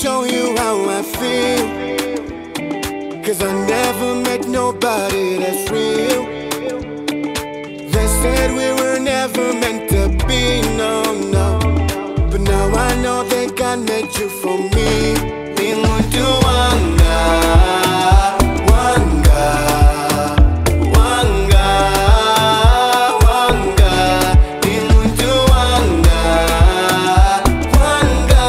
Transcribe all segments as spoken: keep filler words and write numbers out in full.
show you how I feel, 'cause I never met nobody that's real. They said we were never meant to be, no, no. But now I know that God made you for me. Bingundu wanga, wanga, wanga, wanga. Bingundu wanga, wanga,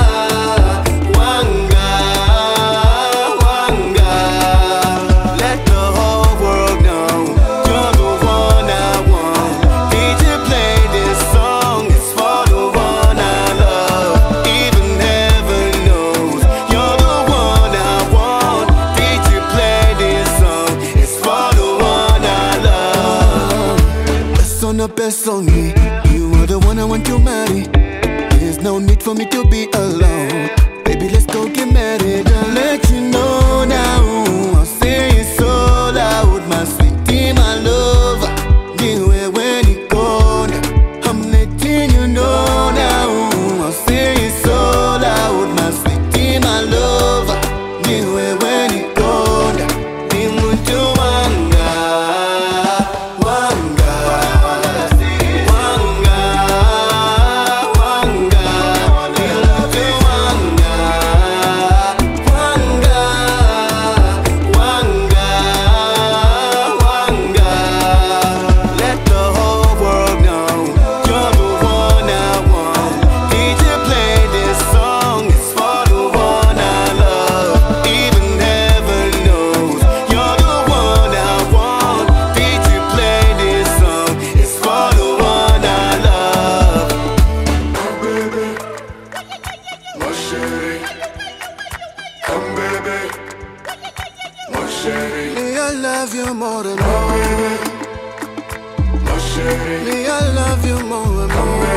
wanga, wanga. Let the whole world know you're the one I want. Did you play this song? It's for the one I love. Even heaven knows you're the one I want. Did you play this song? It's for the one I love. Best on the best song, yeah. You are the one I want to marry. There's no need for me to be alone. Baby, let's go get married. I'll let you know now. I'll say it so loud, my sweetie, my lover. Anywhere when you go now, I'm letting you know now. I'll say it so loud, my sweetie, my lover. Anywhere when you go now, Bingundu wanga, wanga, wanga, wanga. Bingundu wanga, wanga, wanga, wanga. Let the whole world know you're the one I want. Did you play this song? It's for the one I love. Even heaven knows you're the one I want. Did you play this song? It's for the one I love. Come baby, my chérie. Come baby, my chérie. Me, I love you more and Come more. baby, my chérie. Me, I love you more and more.